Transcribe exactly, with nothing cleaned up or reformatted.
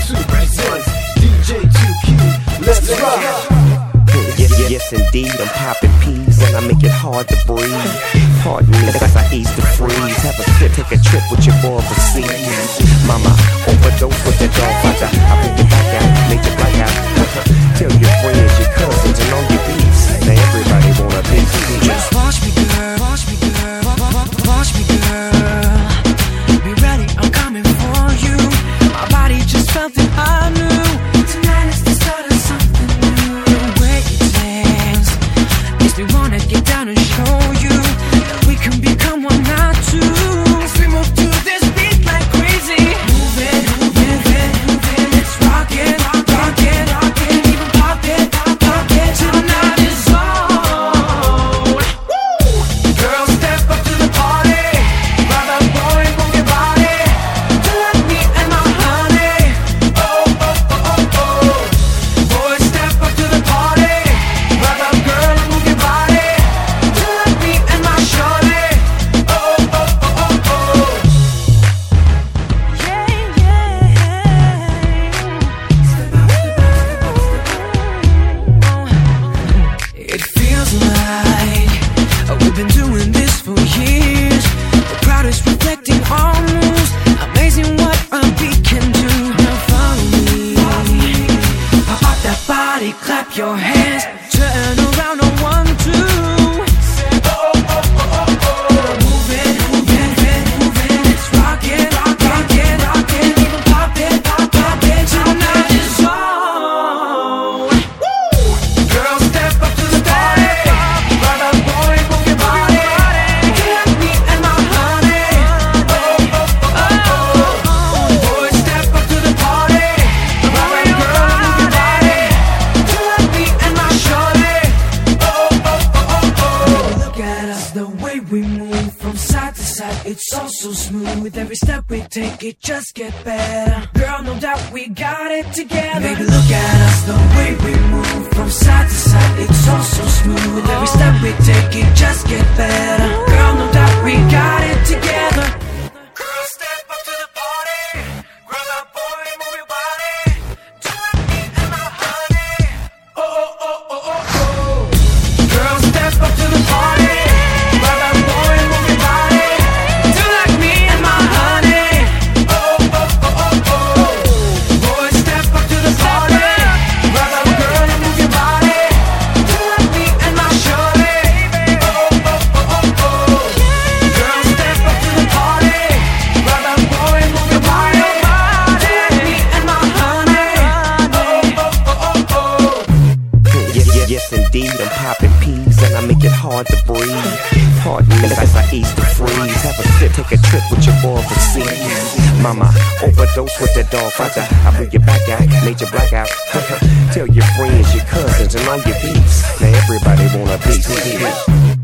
Super presents D J two Q. Let's rock. Yes, yes, indeed, I'm popping peas and I make it hard to breathe. Pardon me as I ease the freeze. Have a sip, take a trip with your boy overseas. Mama, overdose with that dog fighter. I bring it back out, made you black out. Tell your friends, your cousins, and all your peeps. Now everybody want a piece. Just watch me, girl, watch me, girl, watch me, girl. Be ready, I'm coming for you. My body just felt it, I knew. Tonight is the start of something new. The way you dance makes me wanna get down and show you that we can become one, not two. As we move to this beat like crazy. Move it, move it, move it, move it. Let's rock it, rock it, rock it. Even pop it, pop it. Tonight is on. Woo! Girls, step up to the party. Grab a boy, move your body. Do like me and my honey. Oh, oh, oh, oh, oh. Boys, step up to the party. Grab a girl and move your body. Do like me and my shorty. Oh, oh, oh, oh, oh. Yeah, yeah. Step up, step up, step up, step up. It feels like we've been doing this for years. The crowd is reflecting our moves. Amazing what a beat can do. Now follow me. Pop out that body, clap your hands. Turn around on one, two. Oh, oh, oh, oh, oh. Move it, move it, move it, move it. Let's rock it, rock it, rock it. Even pop it, pop, pop it. Tonight is on. Woo! Girls, step up to the party. Grab a boy, move your body. Do like me and my honey. Oh, oh, oh, oh, oh. Boys, step up to the party. Grab a girl, move your body. Do like me and my shorty. Oh, oh, oh, oh, oh. Look at us, the way we move from side to side. It's all so smooth. Every step we take, it just get better. Girl, no doubt we got it together. Baby, look at us, the way we move from side to side. It's all so smooth. Every step we take, it just get better. Girl, no doubt we got it together. Girl, step up to the party. Grab a boy, move your body. Do like me and my honey. Oh, oh, oh, oh, oh, oh. Girl, step up to the party. Grab a boy, move your body. Do like me and my honey. Oh, oh, oh, oh, oh. Boys, step up to the party. Grab a girl and move your body. Do like me and my shorty. Oh, oh, oh, oh, oh. Girl, step up to the party. Grab a boy and move your body. Do like me and my honey. Oh, oh, oh, oh, oh. Yes, yes, yes, indeed, I'm popping peas and I make it hard to breathe. Pardon me as I ease the freeze. Have a sip, take a trip with your boy overseas. Mama, overdose with that dog fighter. I bring you back out, made you black out. Tell your friends, your cousins, and all your peeps. Now everybody want a piece.